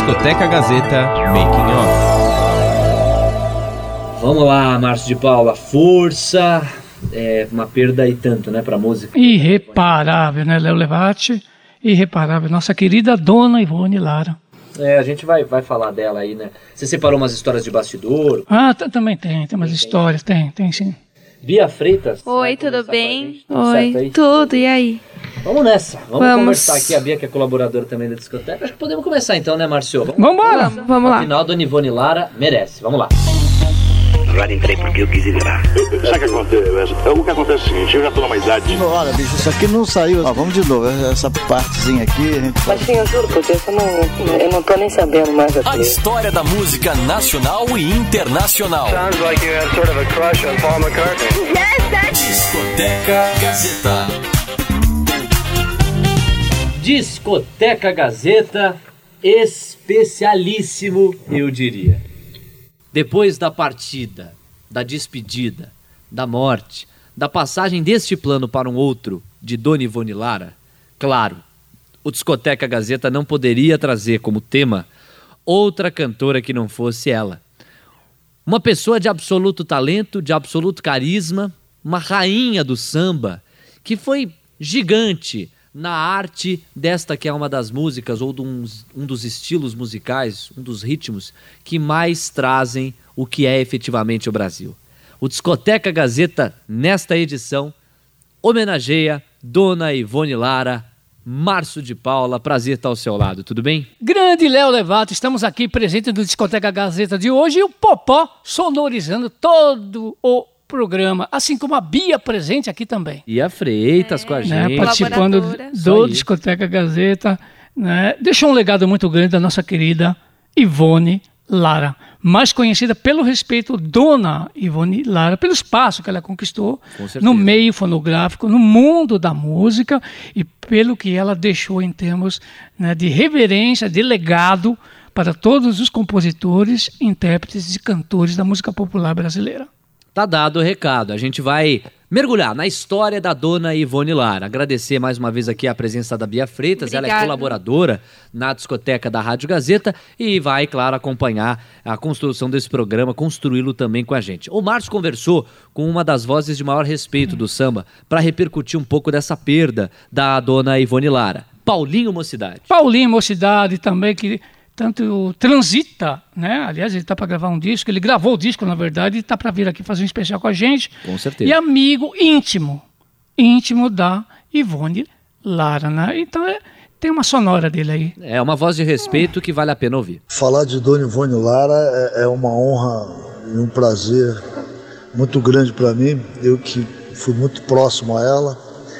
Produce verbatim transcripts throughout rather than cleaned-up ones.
Discoteca Gazeta Making Off. Vamos lá, Márcio de Paula, força, é uma perda e tanto, né, pra música. Irreparável, né, Léo Levati? Irreparável, nossa querida dona Ivone Lara. É, a gente vai, vai falar dela aí, né? Você separou umas histórias de bastidor? Ah, t- também tem, tem umas tem, histórias, tem, tem sim. Bia Freitas. Oi, tudo bem? Tudo Oi, tudo, e aí? Vamos nessa, vamos, vamos conversar aqui, a Bia que é colaboradora também da discoteca. Acho que podemos começar então, né, Márcio? Vamos embora! Vamos, vamos lá. Afinal, dona Ivone Lara merece, vamos lá. Agora entrei porque eu quis entrar. Sabe o que acontece? O que acontece é o seguinte, eu já tô numa idade... Olha, bicho, isso aqui não saiu. Ó, vamos de novo, essa partezinha aqui... A gente... Mas sim, eu juro, porque eu não, eu não tô nem sabendo mais aqui. A história da música nacional e internacional. Sounds like you had sort of a crush on Paul McCartney. Yes, that's... Discoteca Gazeta. Discoteca Gazeta, especialíssimo, eu diria. Depois da partida, da despedida, da morte, da passagem deste plano para um outro, de Dona Ivone Lara, claro, o Discoteca Gazeta não poderia trazer como tema outra cantora que não fosse ela. Uma pessoa de absoluto talento, de absoluto carisma, uma rainha do samba, que foi gigante na arte desta que é uma das músicas ou de um, um dos estilos musicais, um dos ritmos que mais trazem o que é efetivamente o Brasil. O Discoteca Gazeta, nesta edição, homenageia Dona Ivone Lara. Márcio de Paula, prazer estar ao seu lado, tudo bem? Grande Léo Levato, estamos aqui presentes no Discoteca Gazeta de hoje e o Popó sonorizando todo o programa, assim como a Bia presente aqui também. Bia Freitas é, com a gente. Né, participando do Discoteca Gazeta. Né, deixou um legado muito grande da nossa querida Ivone Lara, mais conhecida pelo respeito Dona Ivone Lara, pelo espaço que ela conquistou no meio fonográfico, no mundo da música e pelo que ela deixou em termos, né, de reverência, de legado para todos os compositores, intérpretes e cantores da música popular brasileira. Tá dado o recado, a gente vai mergulhar na história da Dona Ivone Lara. Agradecer mais uma vez aqui a presença da Bia Freitas. Obrigada. Ela é colaboradora na discoteca da Rádio Gazeta e vai, claro, acompanhar a construção desse programa, construí-lo também com a gente. O Márcio conversou com uma das vozes de maior respeito do samba para repercutir um pouco dessa perda da Dona Ivone Lara. Paulinho Mocidade. Paulinho Mocidade também, que tanto transita, né? Aliás, ele está para gravar um disco, ele gravou o disco, na verdade, e está para vir aqui fazer um especial com a gente. Com certeza. E amigo íntimo, íntimo da Ivone Lara, né? Então, é, tem uma sonora dele aí. É uma voz de respeito que vale a pena ouvir. Falar de Dona Ivone Lara é, é uma honra e um prazer muito grande para mim. Eu que fui muito próximo a ela,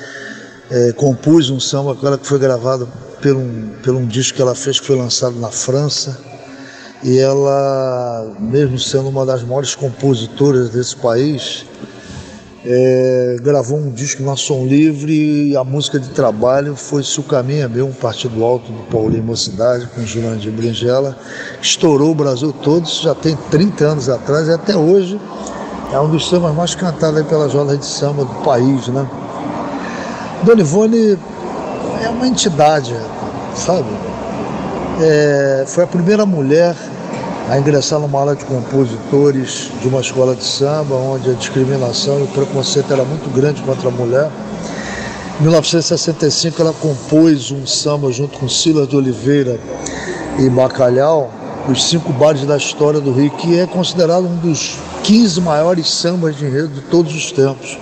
é, compus um samba com ela que foi gravado Por um, por um disco que ela fez, que foi lançado na França, e ela, mesmo sendo uma das maiores compositoras desse país, é, gravou um disco na Som Livre, e a música de trabalho foi Se o Caminho é Meu, um partido alto do Paulinho Mocidade, com Jurandir Bringela, que estourou o Brasil todo, isso já tem trinta anos atrás, e até hoje é um dos sambas mais cantados aí pelas rodas de samba do país, né? Dona Ivone é uma entidade, sabe? É, foi a primeira mulher a ingressar numa aula de compositores de uma escola de samba, onde a discriminação e o preconceito era muito grande contra a mulher. Em mil novecentos e sessenta e cinco ela compôs um samba junto com Silas de Oliveira e Bacalhau, Os Cinco Bares da História do Rio, que é considerado um dos quinze maiores sambas de enredo de todos os tempos.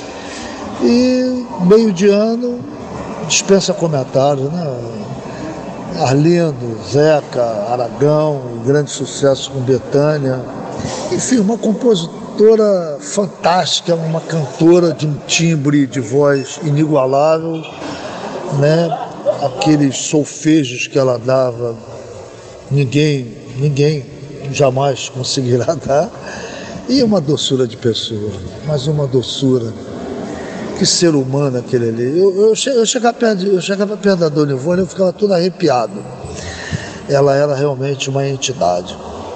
E meio de ano dispensa comentários, né? Arlindo, Zeca, Aragão, um grande sucesso com Bethânia. Enfim, uma compositora fantástica, uma cantora de um timbre de voz inigualável, né? Aqueles solfejos que ela dava, ninguém, ninguém jamais conseguirá dar. E uma doçura de pessoa, mas uma doçura. Que ser humano aquele ali. Eu, eu, eu, chegava perto, eu chegava perto da Dona Ivone, eu ficava todo arrepiado. Ela era realmente uma entidade.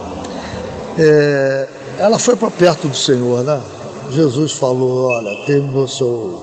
É, ela foi para perto do Senhor, né? Jesus falou, olha, terminou seu,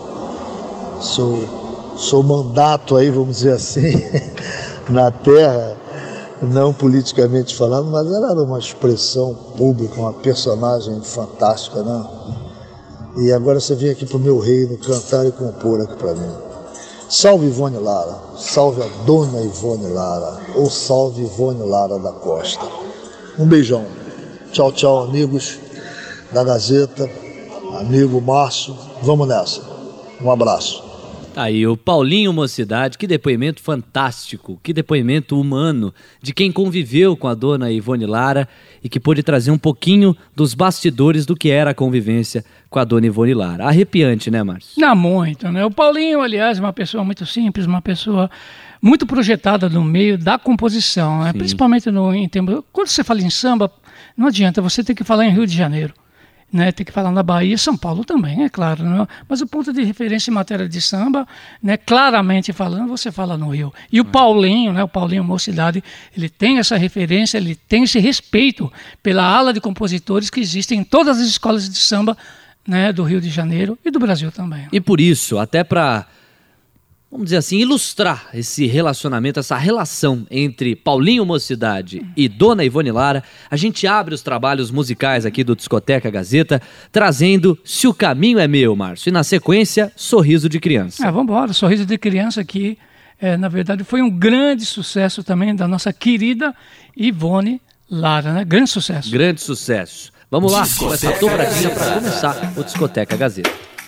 seu, seu mandato aí, vamos dizer assim, na terra. não politicamente falando, mas ela era uma expressão pública, uma personagem fantástica, né? E agora você vem aqui pro meu reino cantar e compor aqui para mim. Salve Ivone Lara, salve a dona Ivone Lara, ou salve Ivone Lara da Costa. Um beijão. Tchau, tchau, amigos da Gazeta, amigo Márcio. Vamos nessa. Um abraço. Aí o Paulinho Mocidade, que depoimento fantástico, que depoimento humano de quem conviveu com a dona Ivone Lara e que pôde trazer um pouquinho dos bastidores do que era a convivência com a dona Ivone Lara. Arrepiante, né, Márcio? Não, muito, né? O Paulinho, aliás, é uma pessoa muito simples, uma pessoa muito projetada no meio da composição, né? Principalmente no, em termos... Quando você fala em samba, não adianta, você tem que falar em Rio de Janeiro. Né, tem que falar na Bahia, São Paulo também, é claro, né? Mas o ponto de referência em matéria de samba, né, claramente falando, você fala no Rio. E o Paulinho, né, o Paulinho Mocidade, ele tem essa referência, ele tem esse respeito pela ala de compositores que existem em todas as escolas de samba, né, do Rio de Janeiro e do Brasil também. E por isso, até para, vamos dizer assim, ilustrar esse relacionamento, essa relação entre Paulinho Mocidade e dona Ivone Lara, a gente abre os trabalhos musicais aqui do Discoteca Gazeta, trazendo Se o Caminho é Meu, Márcio. E na sequência, Sorriso de Criança. Ah, vamos embora, Sorriso de Criança, que é, na verdade foi um grande sucesso também da nossa querida Ivone Lara, né? Grande sucesso. Grande sucesso. Vamos lá, com essa dobradinha para começar o Discoteca Gazeta.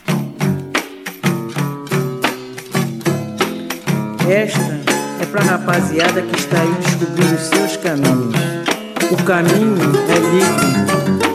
Esta é pra rapaziada que está aí descobrindo os seus caminhos. O caminho é livre.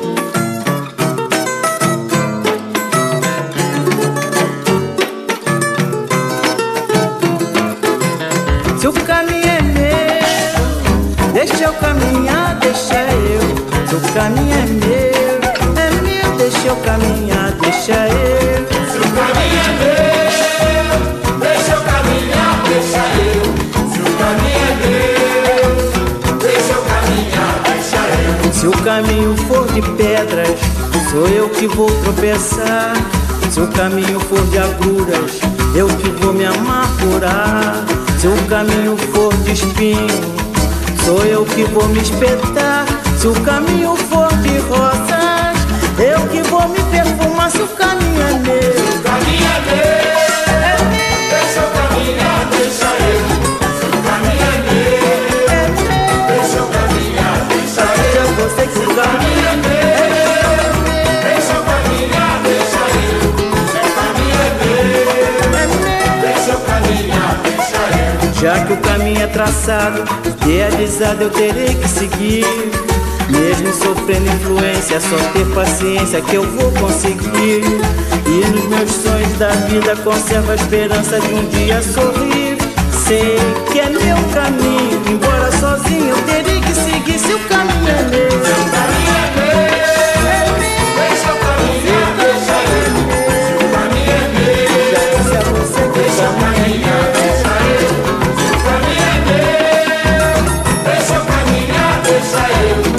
Se o caminho é meu, deixa eu caminhar, deixa eu. Se o caminho é meu, é meu, deixa eu caminhar, deixa eu. Se o caminho é meu, deixa eu caminhar, deixa eu. Se o caminho é meu, deixa eu caminhar, deixa eu. Se o caminho for de pedras, sou eu que vou tropeçar. Se o caminho for de agruras, eu que vou me amargurar. Se o caminho for de espinho, sou eu que vou me espetar. Se o caminho for de rosas, eu que vou me perfumar. Se o caminho é meu, se o caminho é meu, é meu. Deixa eu caminhar, deixa eu. Se o caminho é meu, é meu. Deixa eu caminhar, deixa eu. Eu vou sei que o caminho é meu, deixa eu caminhar, deixa eu. Se o caminho é meu, é meu. Deixa eu caminhar, deixa eu. Já que o caminho é traçado, idealizado, eu terei que seguir. Mesmo sofrendo influência, é só ter paciência que eu vou conseguir. E nos meus sonhos da vida conservo a esperança de um dia sorrir. Sei que é meu caminho, embora sozinho eu terei que seguir. Se o caminho é meu, se o caminho é meu, é meu. Deixa eu caminhar, deixa eu. Se o caminho é meu, já disse a você que deixa eu caminhar, deixa eu. Se o caminho é meu, deixa eu caminhar, deixa eu.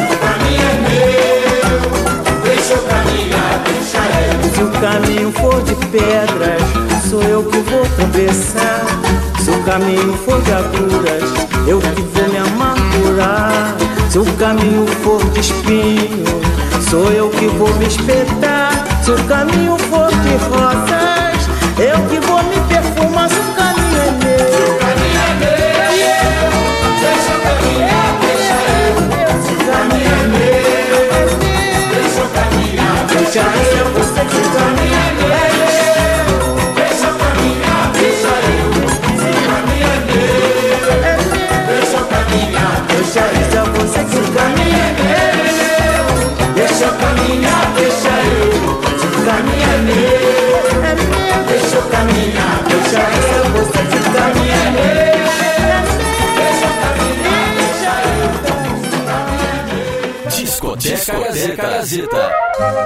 Se o caminho for de pedras, sou eu que vou tropeçar. Se o caminho for de agruras, eu que vou me amargurar. Se o caminho for de espinho, sou eu que vou me espetar. Se o caminho for de rosas, eu que vou me perfumar. Se o caminho é meu, se o caminho é meu, deixa eu caminhar, deixa eu. Se o caminho é meu, deixa eu caminhar, deixa eu. Você que o caminho é meu, deixa eu caminhar, deixa eu. Se o caminho é meu, é meu. Deixa eu caminhar, deixa eu. Você que o caminho é meu, deixa eu caminhar, deixa eu. Se o caminho é meu, é meu. Deixa eu caminhar, deixa eu. Você que o caminho é meu, é meu. Deixa eu caminhar, deixa eu. Se o caminho é meu. Discoteca Gazeta. Gazeta.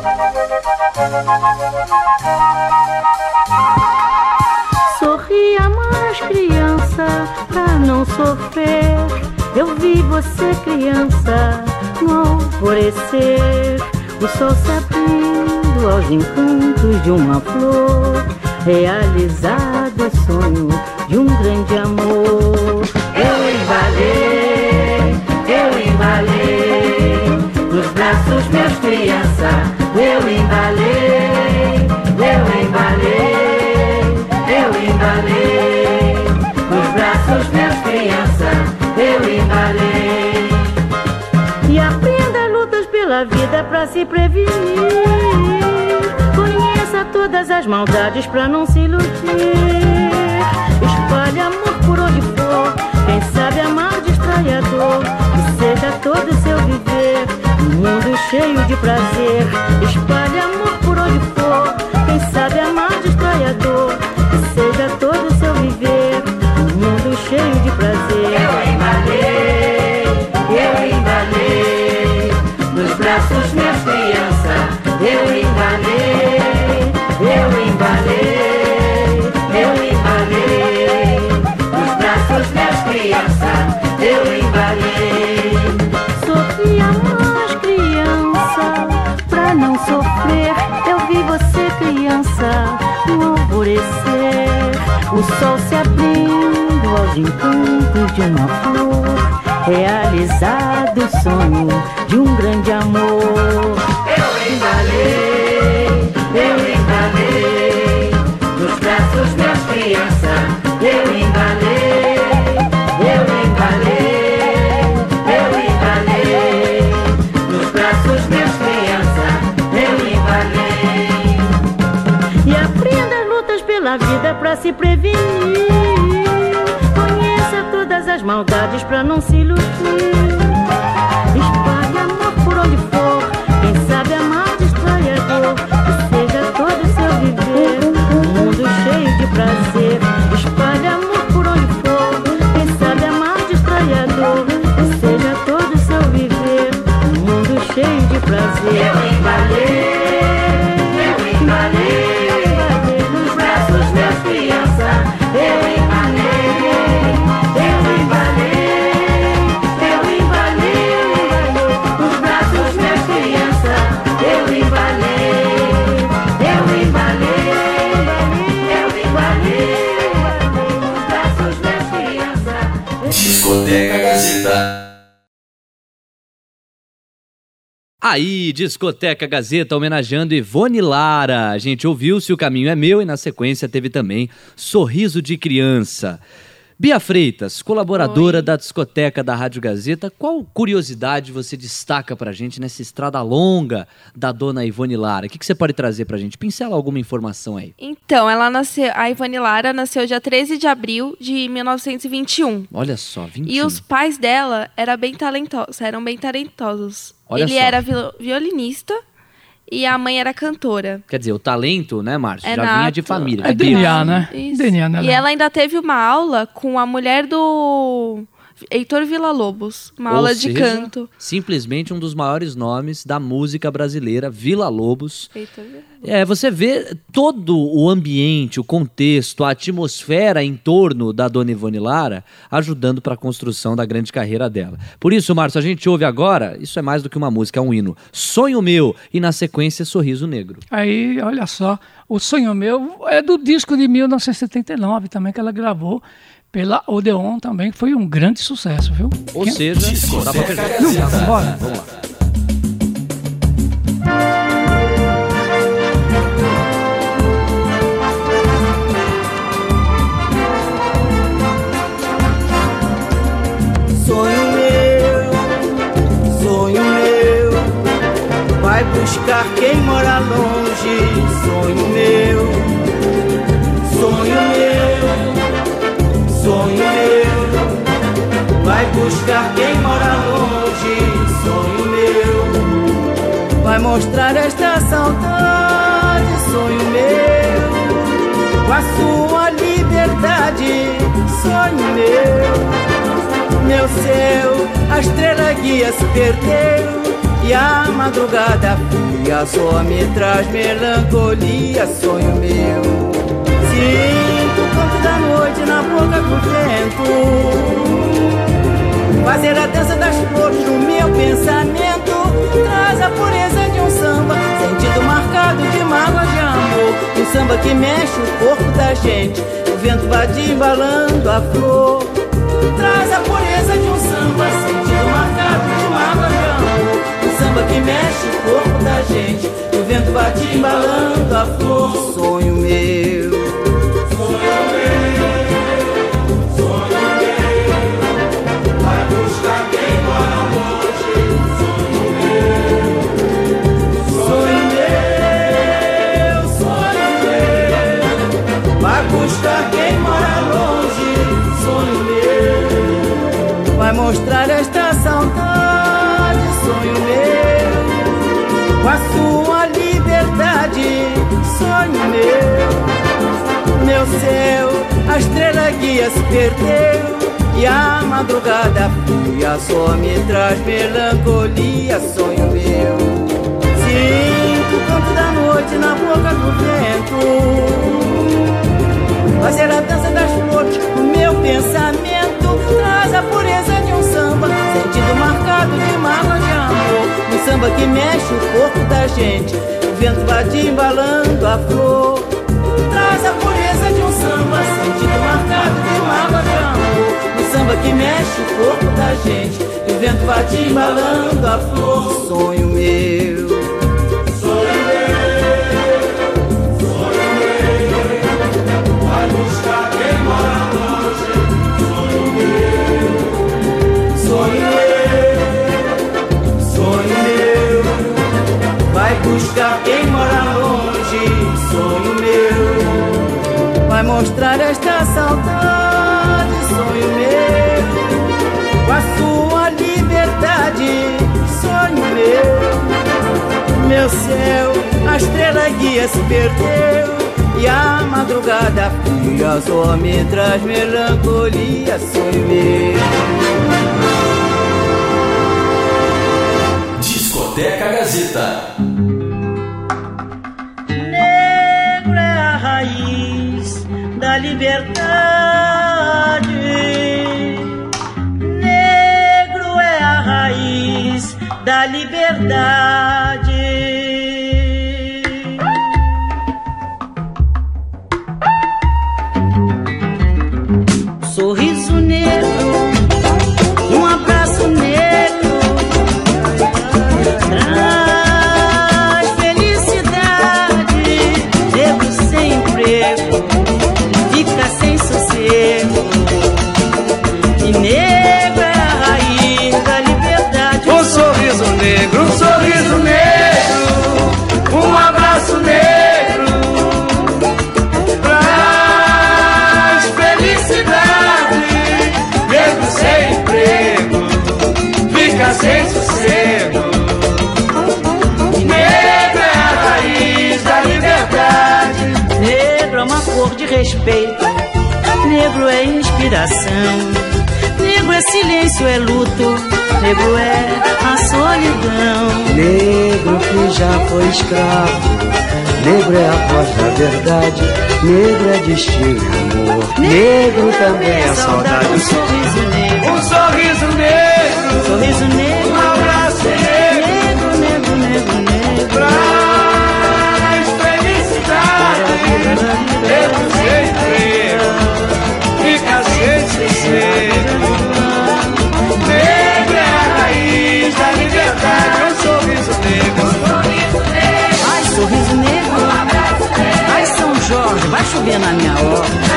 Sorria mais, criança, pra não sofrer. Eu vi você, criança, no alvorecer. O sol se abrindo aos encantos de uma flor. Realizado o sonho de um grande amor. Ei, valeu! crianças, eu embalei, eu embalei, eu embalei, nos braços meus crianças, eu embalei. E aprenda lutas pela vida pra se prevenir, conheça todas as maldades pra não se iludir, espalhe amor por onde for, quem sabe amar distrai a dor, que seja todo o seu viver um mundo cheio de prazer, espalhe amor por onde for, quem sabe amar distrai a dor, que seja todo o seu viver um mundo cheio de prazer. Eu embalei, eu embalei, nos braços minhas crianças, eu embalei, eu embalei, eu embalei, nos braços minhas crianças, eu embalei. Sofria mais criança, pra não sofrer, eu vi você criança, no alvorecer, o sol se abrindo aos encantos de uma flor, realizado o sonho de um grande amor. Eu embalei, eu embalei, nos braços minhas crianças, eu embalei, eu embalei, eu embalei, nos braços minhas crianças, eu embalei. E aprenda lutas pela vida pra se prevenir, conheça todas as maldades pra não se iludir, espalhe amor por onde for, quem sabe amar distrai a dor, que seja todo o seu viver um mundo cheio de prazer, espalhe amor por onde for, quem sabe amar distrai a dor, que seja todo o seu viver um mundo cheio de prazer. Eu embalei, eu embalei, eu embalei, nos braços meus crianças, eu embalei, eu embalei, eu embalei, nos braços meus crianças, eu embalei, eu embalei, eu embalei, nos braços meus crianças. Discoteca Gazeta. Aí, Discoteca Gazeta homenageando Ivone Lara. A gente ouviu Se o Caminho é Meu e na sequência teve também Sorriso de Criança. Bia Freitas, colaboradora Oi. da Discoteca da Rádio Gazeta, qual curiosidade você destaca pra gente nessa estrada longa da dona Ivone Lara? O que, que você pode trazer pra gente? Pincela alguma informação aí. Então, ela nasceu, a Ivone Lara nasceu dia treze de abril de mil novecentos e vinte e um. Olha só, vinte e um. E os pais dela eram bem talentosos, eram bem talentosos. Olha Ele só. era violinista e a mãe era cantora. Quer dizer, o talento, né, Márcio? É já nato. vinha de família. É D N A, né? Isso. D N A, né? E ela ainda teve uma aula com a mulher do Heitor Villa-Lobos, uma Ou aula seja, de canto. Simplesmente um dos maiores nomes da música brasileira, Villa-Lobos. Heitor Villa-Lobos. É, você vê todo o ambiente, o contexto, a atmosfera em torno da dona Ivone Lara ajudando para a construção da grande carreira dela. Por isso, Márcio, a gente ouve agora, isso é mais do que uma música, é um hino, Sonho Meu, e na sequência Sorriso Negro. Aí, olha só, o Sonho Meu é do disco de mil novecentos e setenta e nove também, que ela gravou pela Odeon também, que foi um grande sucesso, viu? Ou Quem... seja, dá pra perder. Não, vamos embora. Vamos lá. Sonho meu, sonho meu, vai buscar quem mora longe. Sonho meu, sonho meu, sonho meu, vai buscar quem mora longe. Sonho meu, vai mostrar esta saudade. Sonho meu, com a sua liberdade. Sonho meu, meu céu, a estrela guia se perdeu e a madrugada fria só me traz melancolia. Sonho meu, sinto o canto da noite na boca do vento, fazer a dança das flores no meu pensamento, traz a pureza de um samba, sentido marcado de mágoa de amor, um samba que mexe o corpo da gente, o vento vadia embalando a flor. Traz a pureza de um samba, sentido marcado de mágoa de amor, um samba que mexe o corpo mostrar esta saudade, sonho meu, com a sua liberdade, sonho meu. Meu céu, a estrela guia se perdeu e a madrugada fria só me traz melancolia, sonho meu. Sinto o canto da noite na boca do vento, fazer a dança das flores no meu pensamento, traz a pureza de um samba, sentido marcado de mágoa de amor, um samba que mexe o corpo da gente, o vento vai embalando a flor. Traz a pureza de um samba, sentido marcado de mágoa de amor, um samba que mexe o corpo da gente, e o vento vai te embalando a flor. Sonho meu, sonho meu, sonho meu, vai buscar quem mora longe. Sonho meu, sonho meu, sonho meu, vai buscar quem mora longe. Sonho meu, vai mostrar esta saudade, sonho meu, com a sua liberdade, sonho meu. Meu céu, a estrela guia se perdeu e a madrugada fria só me traz melancolia, sonho meu. Discoteca Gazeta. Da liberdade, negro é a raiz da liberdade. Sorriso negro, um abraço negro, traz felicidade. Negro sem emprego, fica sem sossego, e negro é a raiz da liberdade. Um sorriso negro, um sorriso negro, um abraço negro, traz felicidade. Negro sem emprego, fica sem sossego, e negro é a raiz da liberdade. Negro é uma cor de respeito, negro é inspiração, negro é silêncio, é luto, negro é a solidão. Negro que já foi escravo, negro é a voz da verdade, negro é destino e amor, negro também é saudade. Um sorriso negro, um sorriso negro, sorriso negro, um abraço negro, negro, negro, negro, negro, traz felicidade. Negro sem emprego, fica sem sossego, negro é a raiz da liberdade. Um sorriso negro, ai sorriso negro, ai São Jorge, vai chover na minha horta.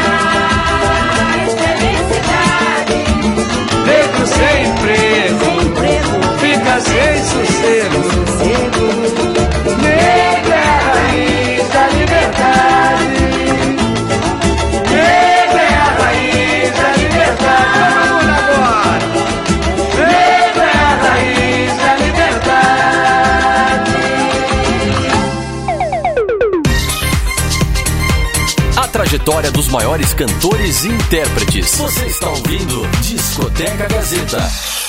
negro sem emprego, fica sem sossego, negro é a raiz da liberdade. Negro é a raiz da liberdade. Vamos agora. Negro é a raiz da liberdade. A trajetória dos maiores cantores e intérpretes. Você está ouvindo Discoteca Gazeta.